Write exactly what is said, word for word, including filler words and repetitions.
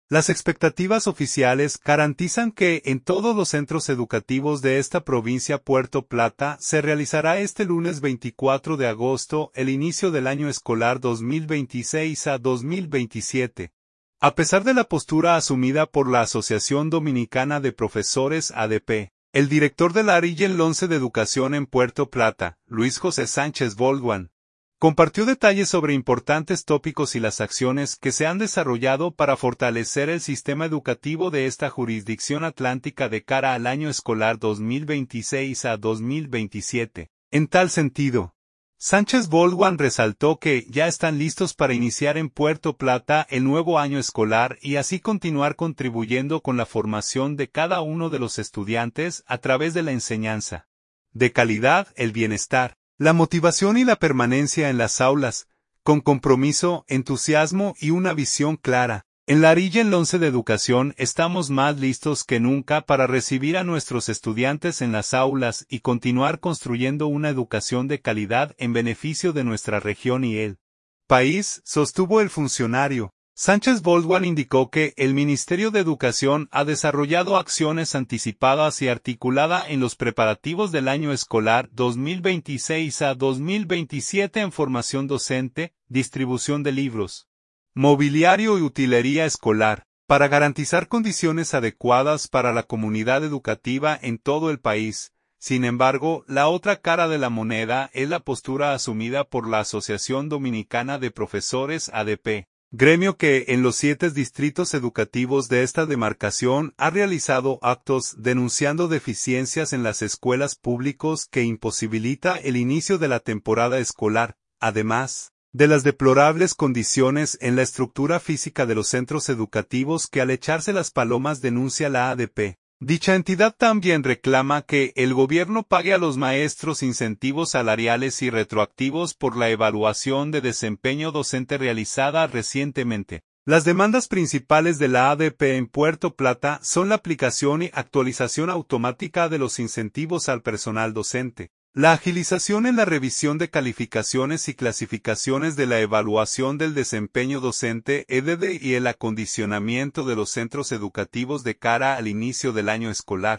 Las expectativas oficiales garantizan que en todos los centros educativos de esta provincia Puerto Plata se realizará este lunes veinticuatro de agosto el inicio del año escolar dos mil veintiséis a dos mil veintisiete. A pesar de la postura asumida por la Asociación Dominicana de Profesores A D P, el director del área el once de Educación en Puerto Plata, Luis José Sánchez Boldwan, compartió detalles sobre importantes tópicos y las acciones que se han desarrollado para fortalecer el sistema educativo de esta jurisdicción atlántica de cara al año escolar dos mil veintiséis a dos mil veintisiete. En tal sentido, Sánchez Boldwan resaltó que ya están listos para iniciar en Puerto Plata el nuevo año escolar y así continuar contribuyendo con la formación de cada uno de los estudiantes a través de la enseñanza de calidad, el bienestar, la motivación y la permanencia en las aulas, con compromiso, entusiasmo y una visión clara. En la Arilla el once de Educación estamos más listos que nunca para recibir a nuestros estudiantes en las aulas y continuar construyendo una educación de calidad en beneficio de nuestra región y el país, sostuvo el funcionario. Sánchez Boldwan indicó que el Ministerio de Educación ha desarrollado acciones anticipadas y articuladas en los preparativos del año escolar dos mil veintiséis a dos mil veintisiete en formación docente, distribución de libros, mobiliario y utilería escolar, para garantizar condiciones adecuadas para la comunidad educativa en todo el país. Sin embargo, la otra cara de la moneda es la postura asumida por la Asociación Dominicana de Profesores A D P. Gremio que en los siete distritos educativos de esta demarcación ha realizado actos denunciando deficiencias en las escuelas públicas que imposibilita el inicio de la temporada escolar, además de las deplorables condiciones en la estructura física de los centros educativos que al echarse las palomas denuncia la A D P. Dicha entidad también reclama que el gobierno pague a los maestros incentivos salariales y retroactivos por la evaluación de desempeño docente realizada recientemente. Las demandas principales de la A D P en Puerto Plata son la aplicación y actualización automática de los incentivos al personal docente, la agilización en la revisión de calificaciones y clasificaciones de la evaluación del desempeño docente E D D y el acondicionamiento de los centros educativos de cara al inicio del año escolar.